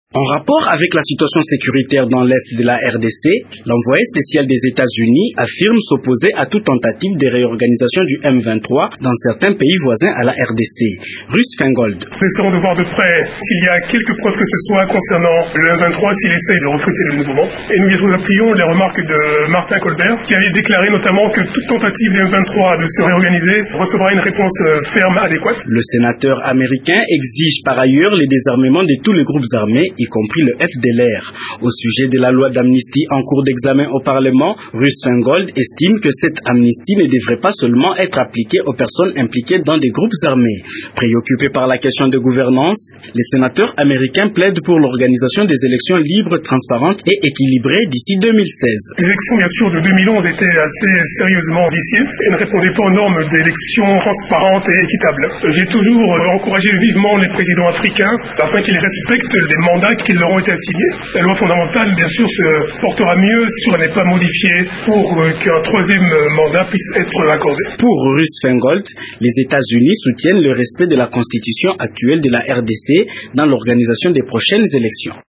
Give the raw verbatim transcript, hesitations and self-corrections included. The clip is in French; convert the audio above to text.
En rapport avec la situation sécuritaire dans l'Est de la R D C, l'envoyé spécial des États-Unis affirme s'opposer à toute tentative de réorganisation du M vingt-trois dans certains pays voisins à la R D C. Russ Feingold. Nous essaierons de voir de près s'il y a quelques preuves que ce soit concernant le M vingt-trois, s'il essaye de recruter le mouvement. Et nous nous appuyons les remarques de Martin Colbert, qui avait déclaré notamment que toute tentative du M vingt-trois de se réorganiser recevra une réponse ferme adéquate. Le sénateur américain exige par ailleurs le désarmement de tous les groupes armés, y compris le F D L R. Au sujet de la loi d'amnistie en cours d'examen au Parlement, Russ Feingold estime que cette amnistie ne devrait pas seulement être appliquée aux personnes impliquées dans des groupes armés. Préoccupé par la question de gouvernance, les sénateurs américains plaident pour l'organisation des élections libres, transparentes et équilibrées d'ici deux mille seize. Les élections, bien sûr, de deux mille onze étaient assez sérieusement viciées et ne répondaient pas aux normes d'élections transparentes et équitables. J'ai toujours encouragé vivement les présidents africains afin qu'ils respectent les mandats qui leur ont été assignés. La loi fondamentale, bien sûr, se portera mieux si elle n'est pas modifiée pour qu'un troisième mandat puisse être accordé. Pour Russ Feingold, les États-Unis soutiennent le respect de la constitution actuelle de la R D C dans l'organisation des prochaines élections.